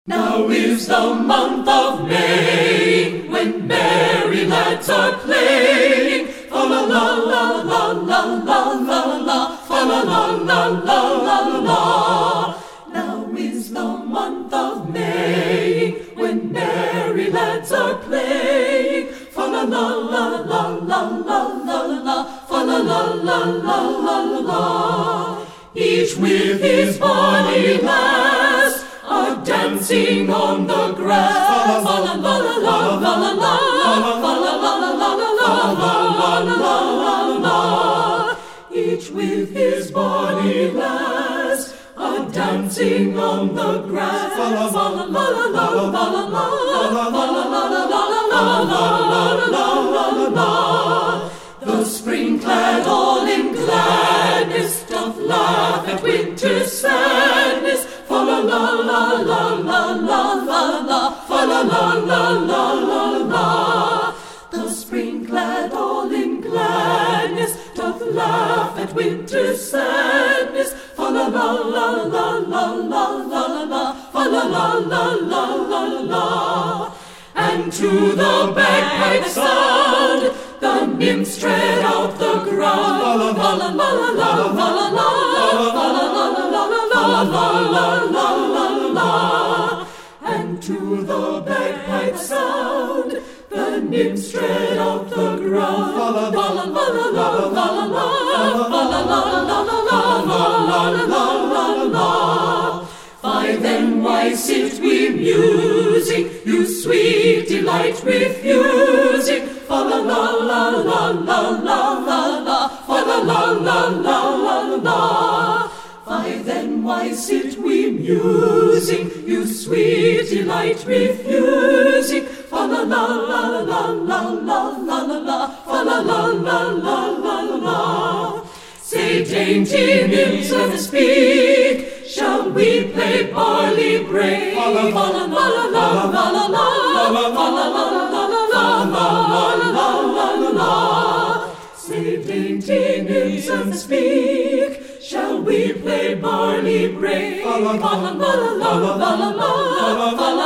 Now is the month of May, when merry lads are playing. Fa la la la la la la la la, fa la la la la la la. Now is the month of May, when merry lads are playing. Fa la la la la la la la la, fa la la la la la la. Each with his bonny lass, dancing on the grass. Fa la la la la la la la, fa la la la la la la la la la. Each with his bonny lass, dancing on the grass. Fa la la la la la la la, fa la la la la la la la. The spring-clad all in gladness doth laugh at winter's sadness. Fa la la la la la la la la, fa la la la la la la. The spring-clad all in gladness doth laugh at winter's sadness. Fa la la la la la la la la, fa la la la la la la. And to the bagpipe sound the nymphs tread out the ground. Fa la la la la la la la, fa la la la la la la la la la. And to the bagpipe sound the nymphs tread out the ground. Fa la la la la la la la, fa la la la la la la la la. Why then, why sit we musing, you sweet delight refusing? Fa la la la la la la la la, fa la la la la la la. Why then, why sit we musing, you sweet delight refusing? Fa la la la la la la la la, fa la la la la la la. Say, dainty nymphs, let us speak. Shall we play barley break? Fa la la la la la la la, fa la la la la la la la. Say, dainty nymphs, let us speak. Shall we play barley break? Fa la la la la la la, fa la